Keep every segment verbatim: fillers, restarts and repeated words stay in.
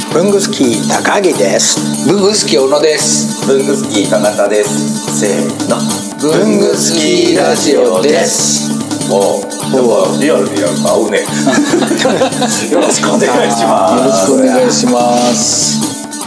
文具スキー高木です。 文具スキー小野です。 文具スキー田中です。せーの、 文具スキーラジオです。 お今日はリアルでやるか合うねよろしくお願いします。 よろしくお願いします。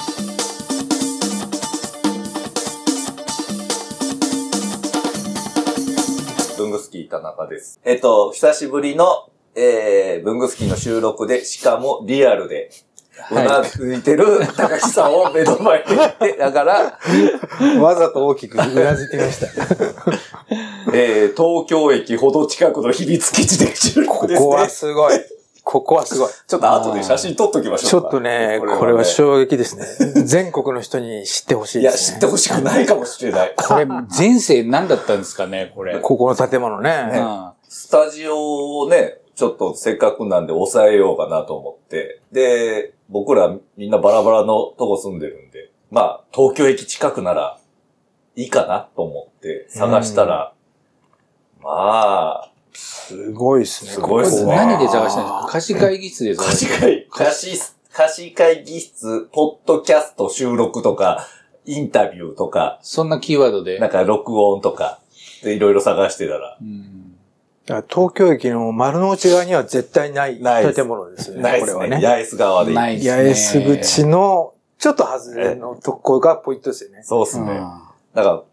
文具スキー田中です。えっと久しぶりの、えー、文具スキーの収録で、しかもリアルでうなずいてる高木さんを目の前にしてだからわざと大きくうなずいてみました、 えー、東京駅ほど近くの秘密基地で収録ですね。 ここはすごい。ここはすごい。 ちょっと後で写真撮っときましょうか。 ちょっとね、これはね、これは衝撃ですね。全国の人に知ってほしいですね。 いや、知ってほしくないかもしれない。 これ、前世何だったんですかね、これ。 ここの建物ね。 ね、うん、スタジオをね、ちょっとせっかくなんで抑えようかなと思って。で、僕らみんなバラバラのとこ住んでるんで、まあ、東京駅近くならいいかなと思って探したら、まあ、 すごいですね。 すごいですね。 何で探したんですか？貸し会議室で探した。 貸し会、貸し会議室、ポッドキャスト収録とか、インタビューとか。 そんなキーワードで。 なんか録音とか、でいろいろ探してたら。うん、 だから東京駅の丸の内側には絶対ない建物ですよね。 ないですね。これはね。八重洲側で。 ないですね。 八重洲口の、ちょっと外れのとこがポイントですよね。 そうですね。うん、だから、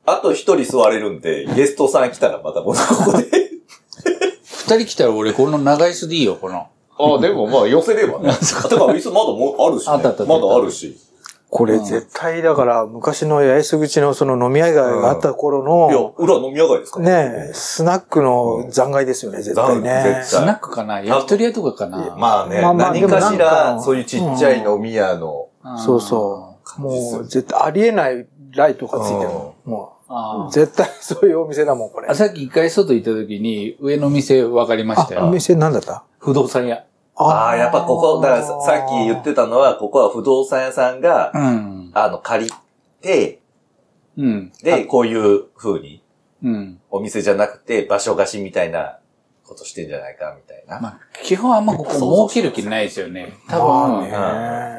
あと一人座れるんで、ゲストさん来たらまたここで。 二人来たら俺この長椅子でいいよ、この。 ああ、でもまあ寄せればね。だから椅子まだもあるし、ね。 あったあった。 まだあるし。 これ絶対だから昔の八重洲口のその飲み屋街があった頃の。 うん、いや、裏飲み屋街ですかねえ、スナックの残骸ですよね、絶対ね。 スナックかな焼き鳥屋とかかなまあね、まあまあ、何かしら、そういうちっちゃい飲み屋の。 うん、そうそう。もう絶対ありえないライトがついてる。もうあ絶対そういうお店だもん、これ。 さっき一回外行った時に、上の店分かりましたよ。 お店何だった？ 不動産屋。 ああ、やっぱここ、だからさっき言ってたのは、ここは不動産屋さんが、うん、あの、借りて、うん、で、こういう風に、うん、お店じゃなくて場所貸しみたいなことしてんじゃないか、みたいな。まあ、 基本あんまここ儲ける気ないですよね。多分、うん、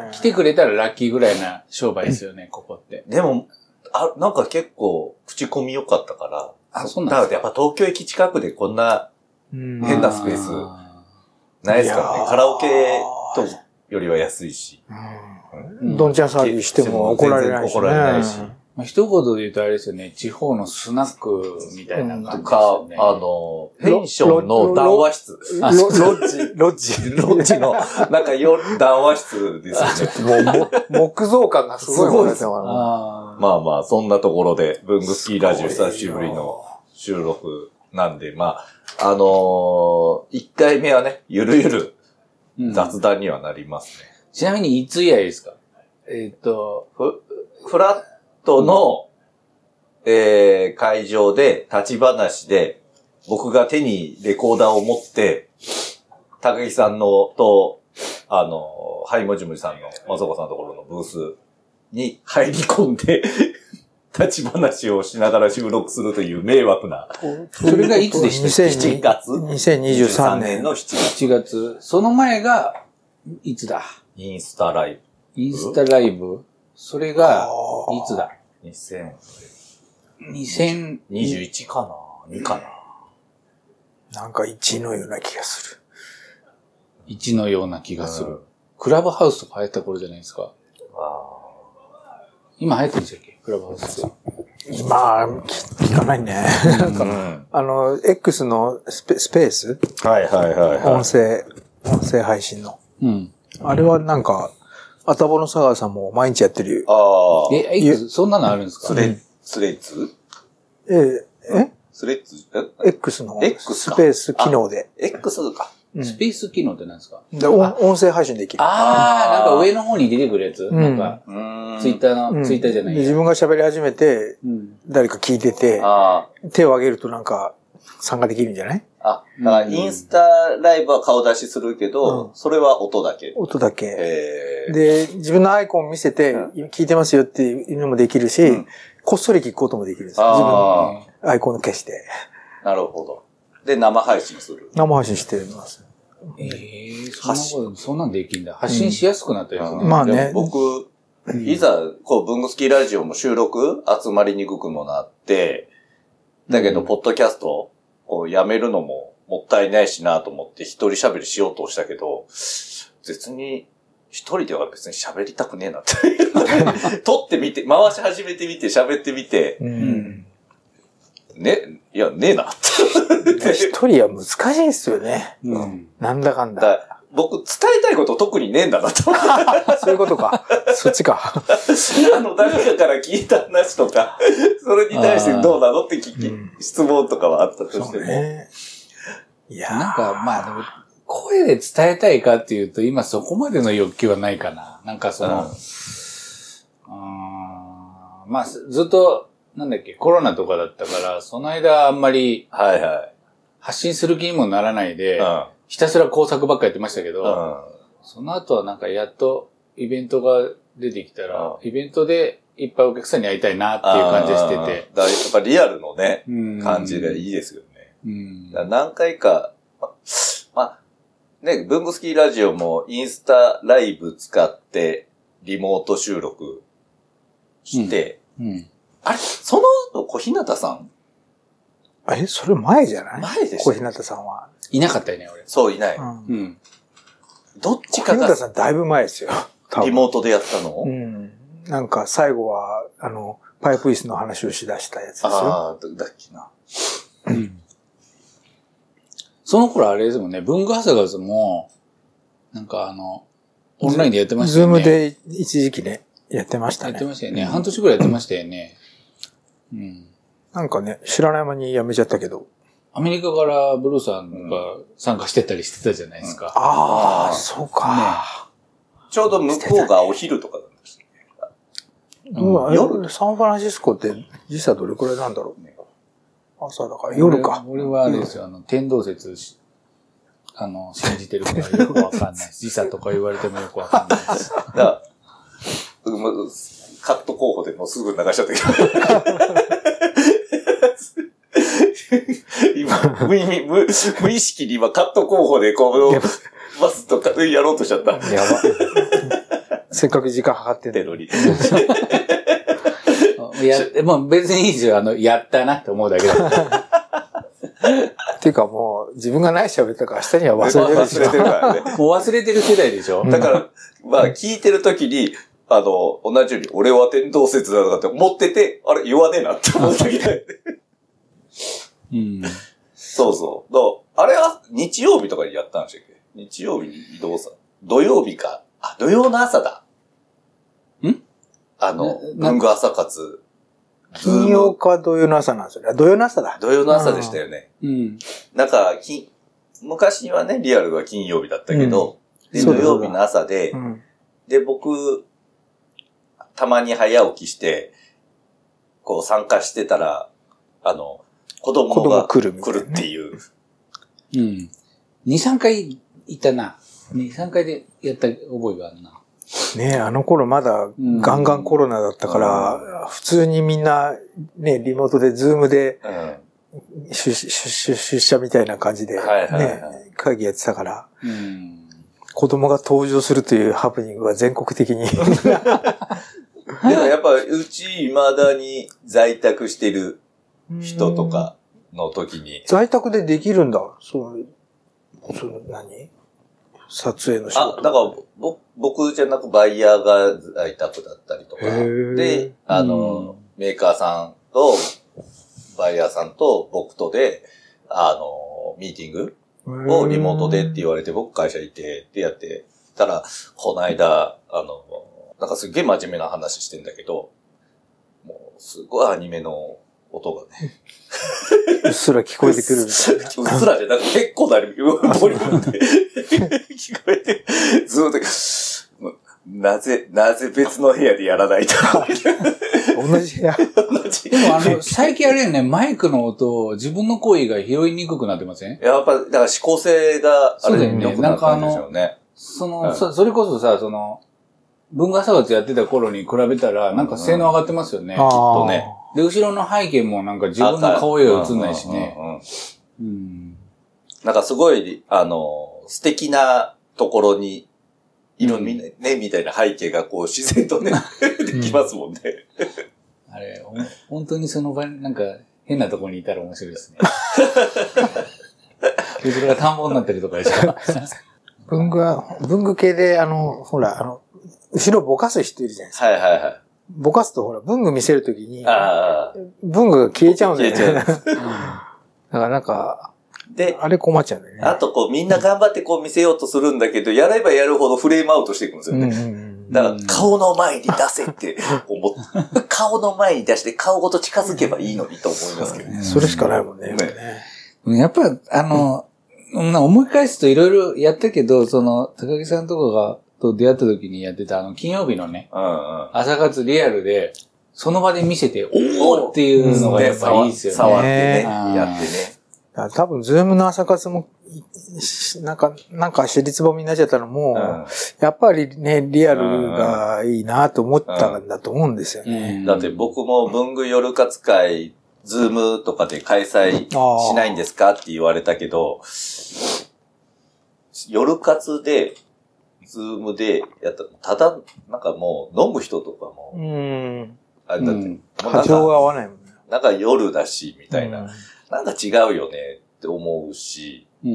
来てくれたらラッキーぐらいな商売ですよね、ここって。 でも、あ、なんか結構、口コミ良かったから。 あ、そうなんですか。 だからやっぱ東京駅近くでこんな変なスペースないですからね。カラオケとよりは安いし。 うん、どんちゃん騒ぎしても怒られないし、ね。怒られないし。 まあ、一言で言うとあれですよね、地方のスナックみたいな感じですよね。 とか、あの、ペンションの談話室。 ロッジ、ロッジ、 ロッジの、なんかよ、談話室ですよね。 もう、木造感がすごいもんですよ。 まあまあ、そんなところで、文具スキーラジオ久しぶりの収録なんで、まあ、あのー、一回目はね、ゆるゆる雑談にはなりますね。 うん、ちなみにいつ以来ですか？えっと、 フ、フラットの、うん、えー、会場で立ち話で、僕が手にレコーダーを持って、高木さんのと、あの、はいもじもじさんの、まさこさんのところのブースに入り込んで、立ち話をしながら収録するという迷惑な。 それがいつでした？ しちがつにせんにじゅうさんねんのしちがつ。 しちがつ。その前が、いつだ？ インスタライブ。 インスタライブ？それが、いつだ？ にせんにせんにじゅういちかな ?に かななんかいちのような気がする。 いちのような気がする。うん、クラブハウスとか流行った頃じゃないですか。あ今流行ってるんでしたっけクラブハウス。 今、聞かないね。なんか、うん、あの、X のスペ、スペースはいはいはい、はい。 音声、音声配信の。うん。あれはなんか、あたぼの佐川さんも毎日やってるよ。 ああ。え、X、そんなのあるんですか？ スレ、スレッズええスレッズ ?X のスペース機能で。 X か。 うん、スペース機能って何ですか？ で音声配信できる。 ああ、なんか上の方に出てくるやつ、うん、なんか、ツイッターの、うん、ツイッターじゃないや。 自分が喋り始めて、うん、誰か聞いてて、手を挙げるとなんか参加できるんじゃない？ あ、だからインスタライブは顔出しするけど、うん、それは音だけ。 音だけ。で、自分のアイコンを見せて、うん、聞いてますよっていうのもできるし、うん、こっそり聞くこともできるんです。自分のアイコンを消して。 なるほど。で、生配信する。 生配信してます。 ええー、そんなこと、そんなんできんだ。発信しやすくなったですね。 うん、まあね。 僕、いざ、こう、文具好きラジオも収録集まりにくくもなって、だけど、ポッドキャストをやめるのももったいないしなと思って一人喋りしようとしたけど、別に、一人では別に喋りたくねえなって。撮ってみて、回し始めてみて、喋ってみて、うん、ね、いや、ねえなって。 一人は難しいですよね。うん、なんだかんだ。だ僕、伝えたいこと特にねえんだなと思って。 そういうことか。そっちか。 あの、誰かから聞いた話とか、それに対してどうなのって聞き、うん、質問とかはあったとしても。ね、 いやなんか、まあでも、声で伝えたいかっていうと、今そこまでの欲求はないかな。なんかその、うん、うーんまあずっと、なんだっけ、コロナとかだったから、その間あんまり、 はいはい。 発信する気にもならないで、うんひたすら工作ばっかやってましたけど、うん、その後はなんかやっとイベントが出てきたら、うん、イベントでいっぱいお客さんに会いたいなっていう感じしてて。 だやっぱリアルのね、感じがいいですよね。うん、だ何回か、ま、まあ、ね、文具スキーラジオもインスタライブ使ってリモート収録して、うんうん、あれその後小日向さんえ、それ前じゃない前でしょ小日向さんは。 いなかったよね、俺。 そう、いない。うん。うん、どっちかが。 小日向さんだいぶ前ですよ。 リモートでやったのうん。 なんか最後は、あの、パイプ椅子の話をしだしたやつですよ。 ああ、だっけな。 うん。その頃あれですもんね、文具朝活も、なんかあの、オンラインでやってましたよね。 ズームで一時期ね、やってましたね。 やってましたよね。半年くらいやってましたよね。うん。 なんかね、知らない間にやめちゃったけど。 アメリカからブルーさんが参加してたりしてたじゃないですか。 うん、ああ、そうか、 ね。ちょうど向こうがお昼とかなんですね。 うん、夜、サンフランシスコって時差どれくらいなんだろうね。朝だから夜か。 俺, 俺はあれですよ、あの、天動説、あの、信じてるからよくわかんないです。時差とか言われてもよくわかんないです。だから、 カット候補でもうすぐ流しちゃったけど。今無意味無、無意識に今カット候補でこう、バスとかやろうとしちゃった。やば。 せっかく時間かかってんのに。 や、もう別にいいですよ。あの、やったなって思うだけだ。 っていうかもう、自分が何喋ったか明日には忘れてるでしょ。 忘れてるからね。 もう忘れてる世代でしょ。 だから、まあ聞いてるときに、あの、同じように、俺は天動説だとかって思ってて、あれ言わねえなって思ったみたいで。うん。そうそう。だあれは日曜日とかにやったんでしたっけ？日曜日に移動さ。土曜日か。あ、土曜の朝だ。んあの、文具朝活。 金曜か土曜の朝なんですよね。土曜の朝だ。 土曜の朝でしたよね。うん。なんか、き昔はね、リアルが金曜日だったけど、うん、で土曜日の朝で、うん、で、僕、たまに早起きして、こう参加してたら、あの、子供が来るっていう。 うん。に、さんかい行ったな。に、さんかいでやった覚えがあるな。 ねえ、あの頃まだガンガンコロナだったから、うん、普通にみんなね、リモートでズームで、うん、出, 出, 出社みたいな感じで、ね、はいはいはい、会議やってたから、うん、子供が登場するというハプニングは全国的に。でもやっぱうち未だに在宅してる人とかの時に。 在宅でできるんだ。そう、その何撮影の仕事。 あ、だから僕、僕じゃなくバイヤーが在宅だったりとか。で、あの、メーカーさんと、バイヤーさんと僕とで、あの、ミーティングをリモートでって言われて、僕会社いてってやってたら、この間、あの、なんかすっげえ真面目な話してんだけど、もうすごいアニメの音がね。 うっすら聞こえてくるみたいな。 うっすらじゃなくて結構なボリュームで聞こえて、ずーっと、なぜ、なぜ別の部屋でやらないと。 同じ部屋。 同じ。でもあの、最近あれよね、マイクの音、自分の声が拾いにくくなってません？ やっぱ、だから指向性があれで良くなったんでしょうね。 その、そ、それこそさ、その、文化差別やってた頃に比べたら、なんか性能上がってますよね、うん、きっとね。で、後ろの背景もなんか自分の顔が映んないしね。うん。 なんかすごい、あの、 素敵なところにいるね、うん、みたいな背景がこう自然とね、できますもんね。 うん、あれ、本当にその場になんか変なところにいたら面白いですね。それが田んぼになってるとかでしょ。 文具は、文具系で、あの、ほら、あの、後ろぼかす人いるじゃないですか。 はいはいはい。 ぼかすとほら、文具見せるときに、文具が消えちゃうんだよね。消えちゃう。だからなんか、で、あれ困っちゃうんだよね。 あとこうみんな頑張ってこう見せようとするんだけど、やればやるほどフレームアウトしていくんですよね。うんうんうん、だから顔の前に出せって思って、顔の前に出して顔ごと近づけばいいのにと思いますけどね。 それしかないもんね。 ねやっぱあの、うん、思い返すといろいろやったけど、その、高木さんとかが、と出会った時にやってたあの、金曜日のね、うんうん、朝活リアルで、その場で見せて、おーっていうのがやっぱいいですよね。 触ってね、やってね。 多分、ズームの朝活も、なんか、なんか私立ぼみになっちゃったのも、うん、やっぱりね、リアルがいいなと思ったんだと思うんですよね。 うんうん、だって僕も文具夜活会、ズームとかで開催しないんですかって言われたけど、夜活で、ズームでやった、ただ、なんかもう飲む人とかも、うん、あれだって、うん、 波長が合わないもんね。 なんか夜だし、みたいな、うん。なんか違うよねって思うし、うん、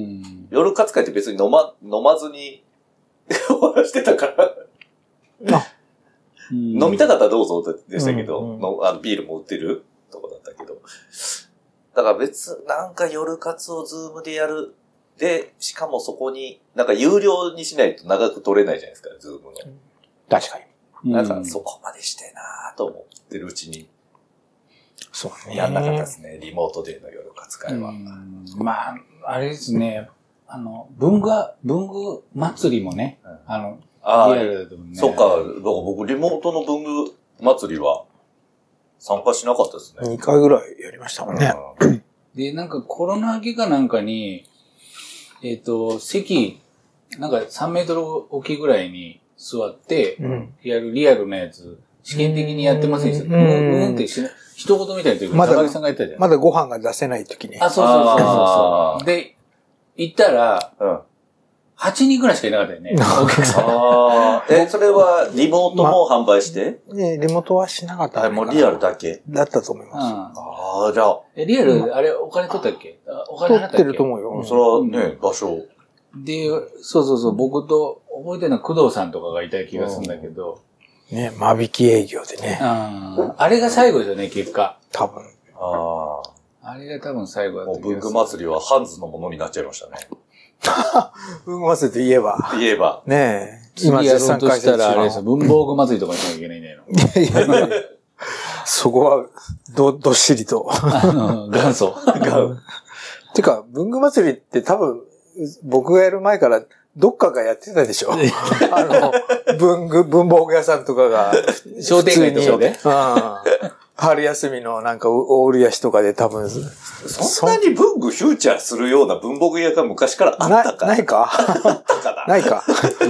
夜活会って別に飲ま、飲まずに終わらしてたから、うん、飲みたかったらどうぞでしたけど、うんうん、あのビールも売ってるとこだったけど。だから別、なんか夜活をズームでやる。で、しかもそこに、なんか有料にしないと長く撮れないじゃないですか、ズームの。 確かに。なんかそこまでしてなぁと思ってるうちに。 そうね。 やんなかったですね、リモートでの夜活会は。 まあ、あれですね、あの、文具、文具祭りもね、うん、あの、 あリアルだとね。そうか、僕リモートの文具祭りは参加しなかったですね。 にかいぐらいやりましたもんね。 うん、で、なんかコロナ明けかなんかに、えっ、ー、と、席、なんかさんメートル置きぐらいに座って、うん、やるリアルなやつ、試験的にやってませんでした。うん、うん、うんってし、一言みたいな時に高木さんが言ったじゃん。 まだご飯が出せない時に。 あ、そうそうそうそうそう。で、行ったら、うん、はちにんぐらいしかいなかったよね。お客さん。 あえ、それはリモートも販売して、 ま、ねリモートはしなかった。 あ、もうリアルだけだったと思います。うん、 ああ、じゃあ。 え、リアル、あれ、お金取ったっけお金払ったっけ取ってると思うよ。 うん、それはね、うん、場所。 で、そうそうそう、僕と、覚えてるのは工藤さんとかがいた気がするんだけど。 ね、間引き営業でね。 ああれが最後ですよね、結果。 多分。 ああ。あれが多分最後だった気がする。 もう文具祭りはハンズのものになっちゃいましたね。 文具祭りといえば。 言えば。 ねえ。今やろうとしたらあれですよ、文房具祭りとかにしなきゃいけないんだよ。 いやいやいや。そこは、ど、どっしりと。 あの、元祖。 てか、文具祭りって多分、僕がやる前から、どっかがやってたでしょあの、文具、文房具屋さんとかが。 商店街とかで、 うん、春休みのなんか、大売り足とかで多分。 そんなに文具フューチャーするような文房具屋が昔からあったかな、ないかあったかなないか。 うん。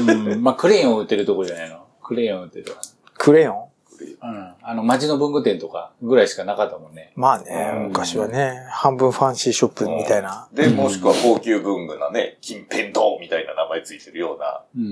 まあ、クレヨン売ってるとこじゃないのクレヨン売ってるとか。 クレヨンうん。あの、街の文具店とかぐらいしかなかったもんね。 まあね、昔はね、半分ファンシーショップみたいな。 で、もしくは高級文具なね、金ペンドみたいな名前ついてるような。 うん。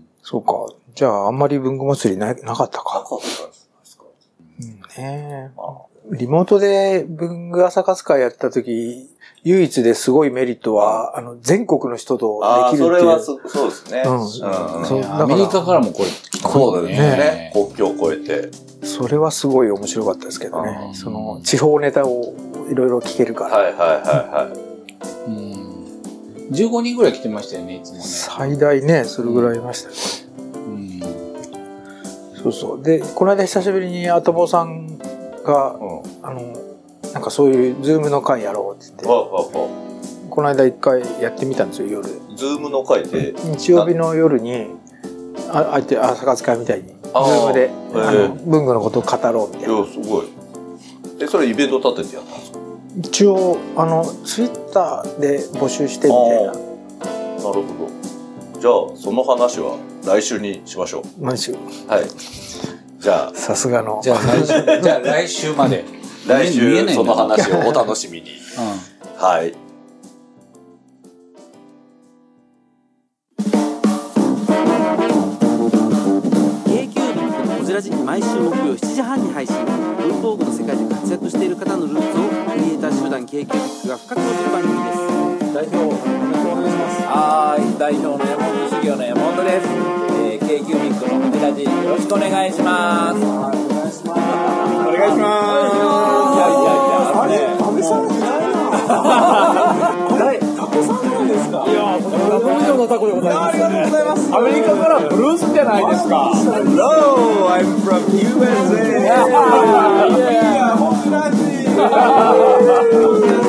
そうか。じゃあ、あんまり文具祭りな、なかったか。 なかったですか。 うんね、まあ、リモートで文具朝活会やった時、唯一ですごいメリットは、あの、全国の人とできるっていう。ああ、 それはそ、そうですね。うん。 そう、アメリカからもこれ、 そうですね。国境を越えて。 それはすごい面白かったですけどね。その、地方ネタをいろいろ聞けるから。 はいはいはいはい。 うん。じゅうごにんぐらい来てましたよね、いつもね。 最大ね、それぐらいいましたね。うん。そうそう。で、この間久しぶりにアトボさんが、うん、あの、なんかそういうズームの会やろうって言って、はははこの間一回やってみたんですよ、夜。 ズームの会で日曜日の夜に、ああえて朝活会みたいに、ズームであの文具のことを語ろうみたいな。いや、 すごい。え、それイベント立ててやったんですか？ 一応、あの、ツイッターで募集してみたいな。なるほど。じゃあ、その話は来週にしましょう。 来週。 はい。じゃあ。 さすがの。 じゃあ来週、じゃあ来週まで。 来週その話をお楽しみに。うん、はい。 ラジ毎週木曜しちじはんに配信。文房具の世界で活躍している方のルーツをクリエイター集団 ケーキュービックが深く落ちる番組です。 代表お願いします。 はい、代表の山本修行の山本です。えー、ケーキュービックのホメラジよろしくお願いします。 はい、お願いします。 お願いします。いやいやいや、 あれ、安倍さんじゃないな。あれ、タコさんなんですか。いや、これはどう以上のタコでございます、ね。ありがとうございます。 アメリカからブルースじゃないですか。 Hello, I'm from ユーエスエー. Yeah, yeah, yeah.